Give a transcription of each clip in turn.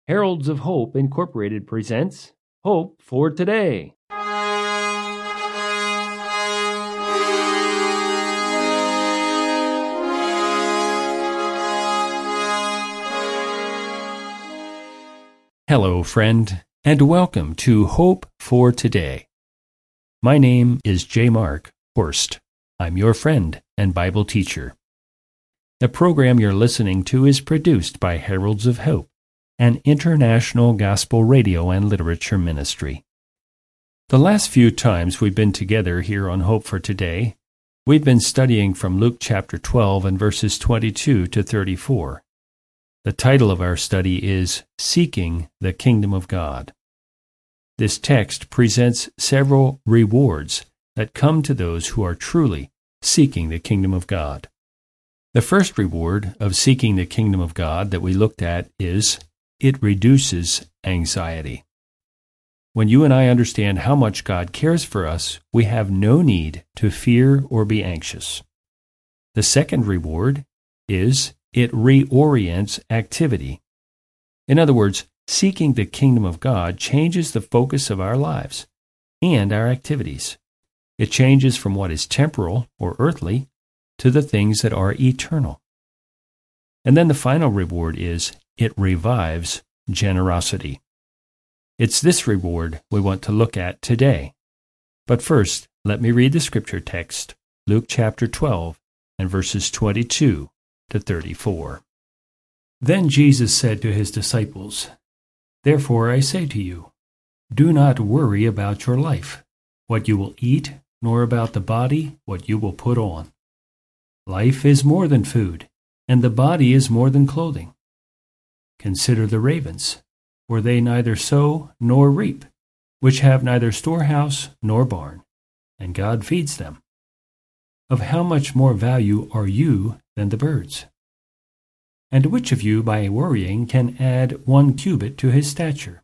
Heralds of Hope Incorporated presents Hope for Today. Hello, friend, and welcome to Hope for Today. My name is J. Mark Horst. I'm your friend and Bible teacher. The program you're listening to is produced by Heralds of Hope, an international gospel radio and literature ministry. The last few times we've been together here on Hope for Today, we've been studying from Luke chapter 12 and verses 22 to 34. The title of our study is Seeking the Kingdom of God. This text presents several rewards that come to those who are truly seeking the kingdom of God. The first reward of seeking the kingdom of God that we looked at is it reduces anxiety. When you and I understand how much God cares for us, we have no need to fear or be anxious. The second reward is it reorients activity. In other words, seeking the kingdom of God changes the focus of our lives and our activities. It changes from what is temporal or earthly to the things that are eternal. And then the final reward is it revives generosity. It's this reward we want to look at today. But first, let me read the scripture text, Luke chapter 12 and verses 22 to 34. Then Jesus said to his disciples, "Therefore I say to you, do not worry about your life, what you will eat, nor about the body, what you will put on. Life is more than food, and the body is more than clothing. Consider the ravens, for they neither sow nor reap, which have neither storehouse nor barn, and God feeds them. Of how much more value are you than the birds? And which of you by worrying can add 1 cubit to his stature?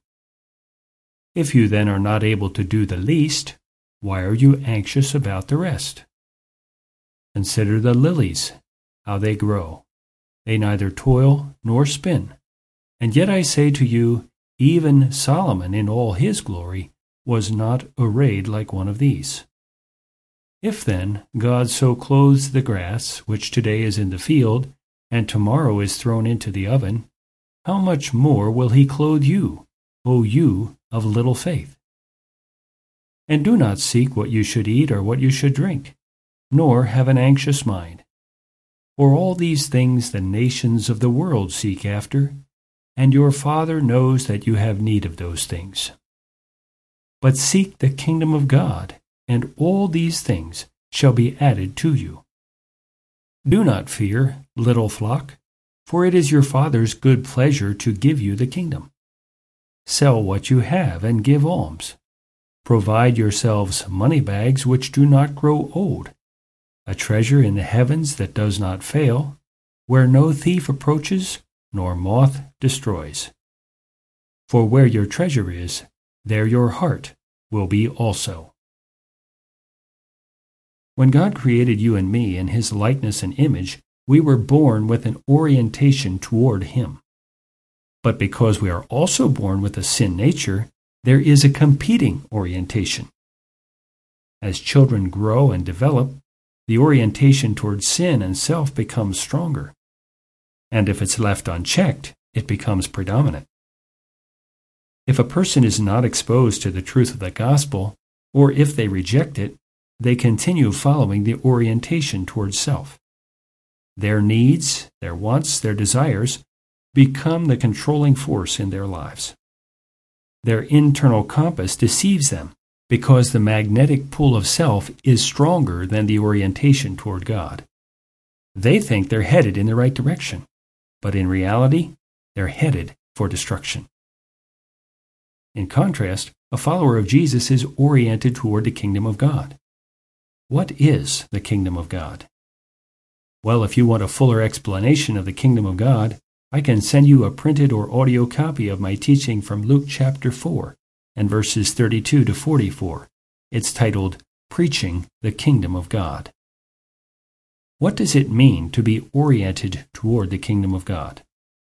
If you then are not able to do the least, why are you anxious about the rest? Consider the lilies, how they grow. They neither toil nor spin. And yet I say to you, even Solomon in all his glory was not arrayed like one of these. If then God so clothes the grass, which today is in the field, and tomorrow is thrown into the oven, how much more will he clothe you, O you of little faith? And do not seek what you should eat or what you should drink, nor have an anxious mind. For all these things the nations of the world seek after, and your Father knows that you have need of those things. But seek the kingdom of God, and all these things shall be added to you. Do not fear, little flock, for it is your Father's good pleasure to give you the kingdom. Sell what you have and give alms. Provide yourselves money bags which do not grow old, a treasure in the heavens that does not fail, where no thief approaches nor moth destroys. For where your treasure is, there your heart will be also." When God created you and me in his likeness and image, we were born with an orientation toward him. But because we are also born with a sin nature, there is a competing orientation. As children grow and develop, the orientation toward sin and self becomes stronger. And if it's left unchecked, it becomes predominant. If a person is not exposed to the truth of the gospel, or if they reject it, they continue following the orientation towards self. Their needs, their wants, their desires become the controlling force in their lives. Their internal compass deceives them because the magnetic pull of self is stronger than the orientation toward God. They think they're headed in the right direction, but in reality, they're headed for destruction. In contrast, a follower of Jesus is oriented toward the kingdom of God. What is the kingdom of God? Well, if you want a fuller explanation of the kingdom of God, I can send you a printed or audio copy of my teaching from Luke chapter 4 and verses 32 to 44. It's titled, Preaching the Kingdom of God. What does it mean to be oriented toward the kingdom of God?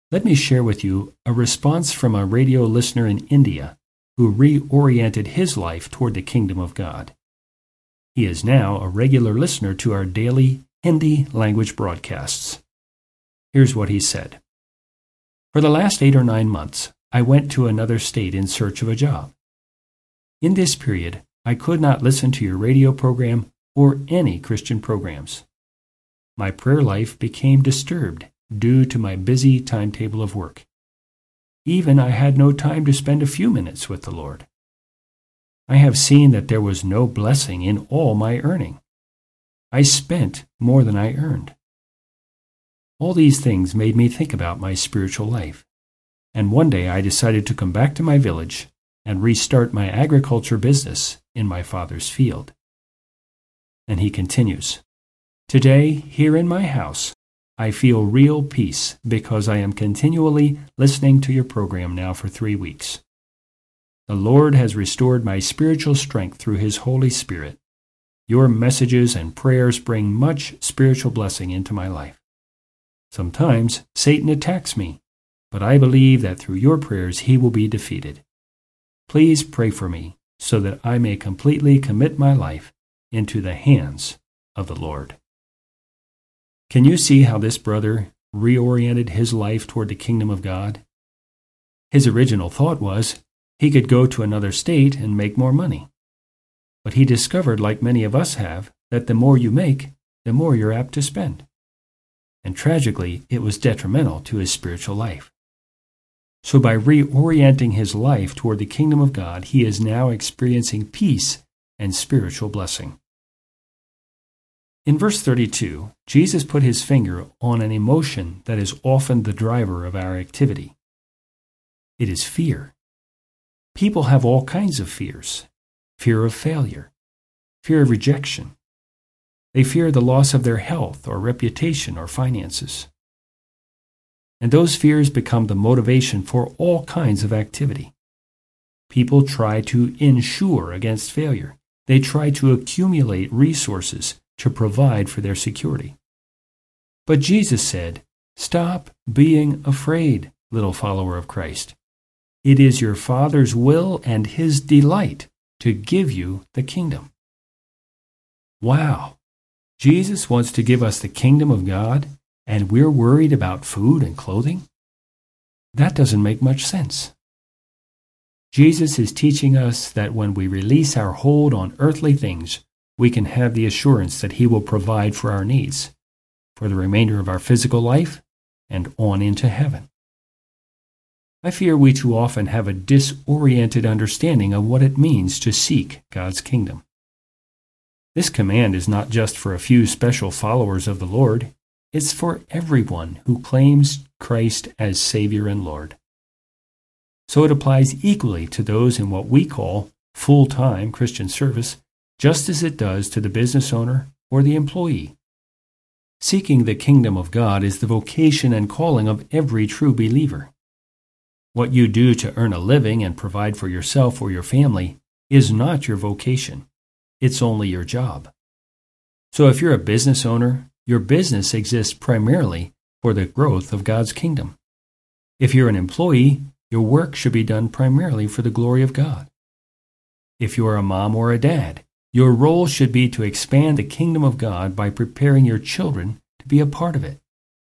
Let me share with you a response from a radio listener in India who reoriented his life toward the kingdom of God. He is now a regular listener to our daily Hindi language broadcasts. Here's what he said. For the last 8 or 9 months, I went to another state in search of a job. In this period, I could not listen to your radio program or any Christian programs. My prayer life became disturbed due to my busy timetable of work. Even I had no time to spend a few minutes with the Lord. I have seen that there was no blessing in all my earning. I spent more than I earned. All these things made me think about my spiritual life, and one day I decided to come back to my village and restart my agriculture business in my father's field. And he continues, Today, here in my house, I feel real peace because I am continually listening to your program now for 3 weeks. The Lord has restored my spiritual strength through His Holy Spirit. Your messages and prayers bring much spiritual blessing into my life. Sometimes Satan attacks me, but I believe that through your prayers he will be defeated. Please pray for me so that I may completely commit my life into the hands of the Lord. Can you see how this brother reoriented his life toward the kingdom of God? His original thought was he could go to another state and make more money. But he discovered, like many of us have, that the more you make, the more you're apt to spend. And tragically, it was detrimental to his spiritual life. So by reorienting his life toward the kingdom of God, he is now experiencing peace and spiritual blessing. In verse 32, Jesus put his finger on an emotion that is often the driver of our activity. It is fear. People have all kinds of fears. Fear of failure, fear of rejection. They fear the loss of their health or reputation or finances. And those fears become the motivation for all kinds of activity. People try to insure against failure. They try to accumulate resources to provide for their security. But Jesus said, Stop being afraid, little follower of Christ. It is your Father's will and His delight to give you the kingdom. Wow! Jesus wants to give us the kingdom of God, and we're worried about food and clothing? That doesn't make much sense. Jesus is teaching us that when we release our hold on earthly things, we can have the assurance that He will provide for our needs, for the remainder of our physical life, and on into heaven. I fear we too often have a disoriented understanding of what it means to seek God's kingdom. This command is not just for a few special followers of the Lord, it's for everyone who claims Christ as Savior and Lord. So it applies equally to those in what we call full-time Christian service, just as it does to the business owner or the employee. Seeking the kingdom of God is the vocation and calling of every true believer. What you do to earn a living and provide for yourself or your family is not your vocation. It's only your job. So if you're a business owner, your business exists primarily for the growth of God's kingdom. If you're an employee, your work should be done primarily for the glory of God. If you are a mom or a dad, your role should be to expand the kingdom of God by preparing your children to be a part of it.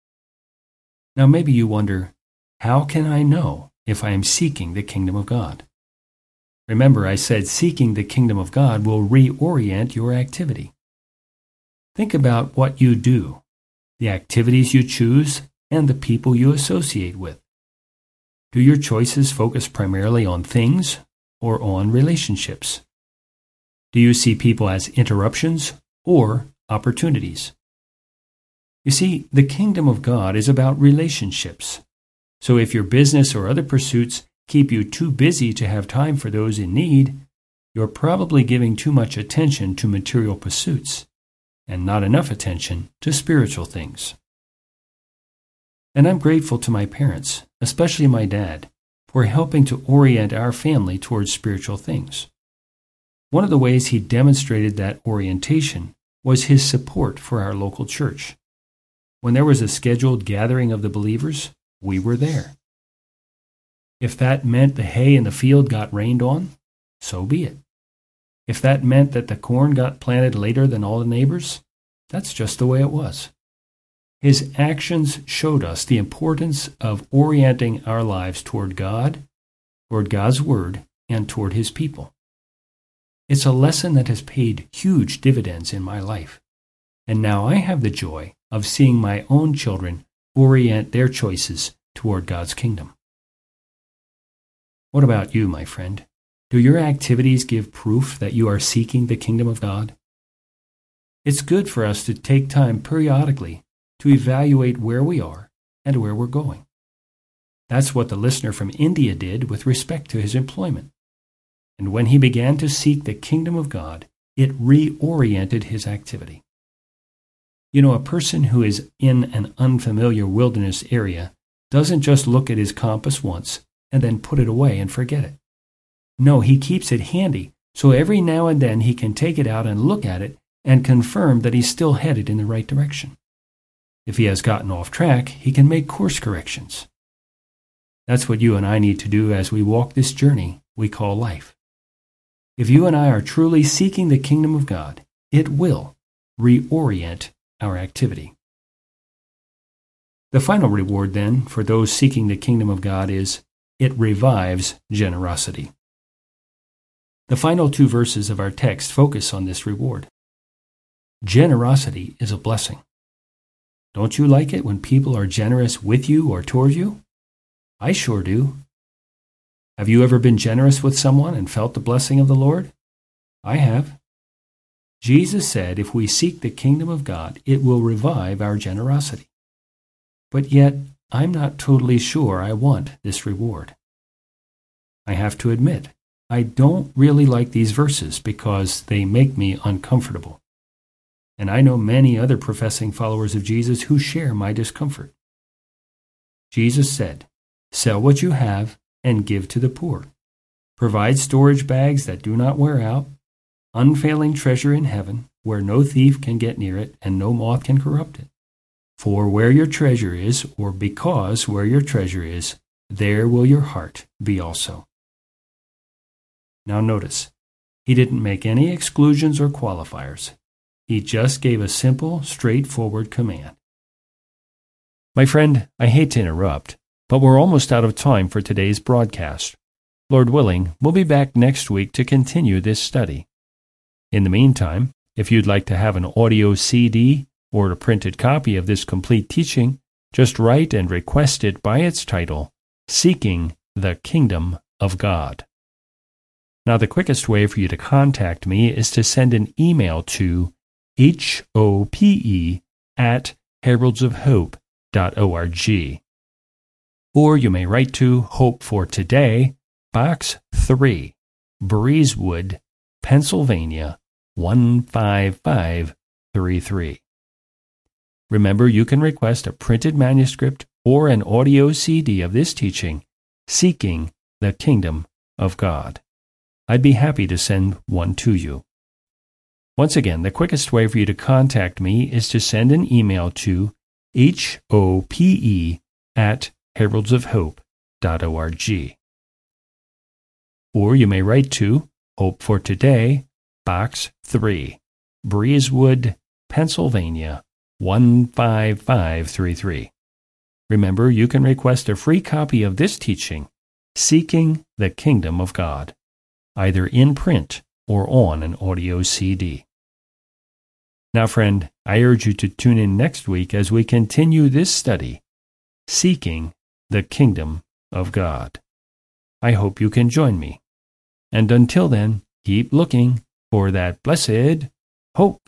Now maybe you wonder, how can I know if I am seeking the kingdom of God? Remember, I said seeking the kingdom of God will reorient your activity. Think about what you do, the activities you choose, and the people you associate with. Do your choices focus primarily on things or on relationships? Do you see people as interruptions or opportunities? You see, the kingdom of God is about relationships. So if your business or other pursuits keep you too busy to have time for those in need, you're probably giving too much attention to material pursuits and not enough attention to spiritual things. And I'm grateful to my parents, especially my dad, for helping to orient our family towards spiritual things. One of the ways he demonstrated that orientation was his support for our local church. When there was a scheduled gathering of the believers, we were there. If that meant the hay in the field got rained on, so be it. If that meant that the corn got planted later than all the neighbors, that's just the way it was. His actions showed us the importance of orienting our lives toward God, toward God's Word, and toward His people. It's a lesson that has paid huge dividends in my life, and now I have the joy of seeing my own children orient their choices toward God's kingdom. What about you, my friend? Do your activities give proof that you are seeking the kingdom of God? It's good for us to take time periodically to evaluate where we are and where we're going. That's what the listener from India did with respect to his employment. And when he began to seek the kingdom of God, it reoriented his activity. You know, a person who is in an unfamiliar wilderness area doesn't just look at his compass once and then put it away and forget it. No, he keeps it handy, so every now and then he can take it out and look at it and confirm that he's still headed in the right direction. If he has gotten off track, he can make course corrections. That's what you and I need to do as we walk this journey we call life. If you and I are truly seeking the kingdom of God, it will reorient our activity. The final reward, then, for those seeking the kingdom of God is it revives generosity. The final two verses of our text focus on this reward. Generosity is a blessing. Don't you like it when people are generous with you or toward you? I sure do. Have you ever been generous with someone and felt the blessing of the Lord? I have. Jesus said if we seek the kingdom of God, it will revive our generosity. But yet, I'm not totally sure I want this reward. I have to admit, I don't really like these verses because they make me uncomfortable. And I know many other professing followers of Jesus who share my discomfort. Jesus said, "Sell what you have and give to the poor. Provide storage bags that do not wear out, unfailing treasure in heaven, where no thief can get near it and no moth can corrupt it. For where your treasure is, or because where your treasure is, there will your heart be also." Now notice, he didn't make any exclusions or qualifiers. He just gave a simple, straightforward command. My friend, I hate to interrupt, but we're almost out of time for today's broadcast. Lord willing, we'll be back next week to continue this study. In the meantime, if you'd like to have an audio CD or a printed copy of this complete teaching, just write and request it by its title, Seeking the Kingdom of God. Now, the quickest way for you to contact me is to send an email to hope@heraldsofhope.org. Or you may write to Hope for Today, Box 3, Breezewood, Pennsylvania, 15533. Remember, you can request a printed manuscript or an audio CD of this teaching, Seeking the Kingdom of God. I'd be happy to send one to you. Once again, the quickest way for you to contact me is to send an email to hope@heraldsofhope.org. Or you may write to Hope for Today, Box 3, Breezewood, Pennsylvania, 15533. Remember, you can request a free copy of this teaching, Seeking the Kingdom of God, either in print or on an audio CD. Now, friend, I urge you to tune in next week as we continue this study, Seeking the Kingdom of God. I hope you can join me. And until then, keep looking for that blessed hope.